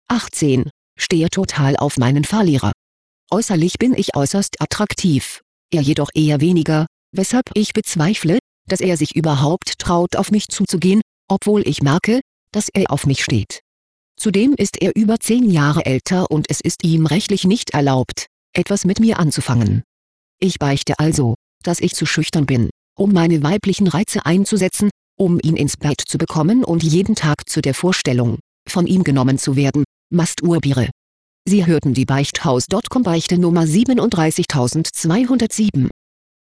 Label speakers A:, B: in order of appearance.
A: 18. Stehe total auf meinen Verlierer. Äußerlich bin ich äußerst attraktiv, er jedoch eher weniger, weshalb ich bezweifle, dass er sich überhaupt traut, auf mich zuzugehen, obwohl ich merke, dass er auf mich steht. Zudem ist er über 10 Jahre älter und es ist ihm rechtlich nicht erlaubt, etwas mit mir anzufangen. Ich beichte also, dass ich zu schüchtern bin, um meine weiblichen Reize einzusetzen, um ihn ins Bett zu bekommen und jeden Tag zu der Vorstellung, von ihm genommen zu werden, masturbiere. Sie hörten die Beichthaus.com Beichte Nummer 37207.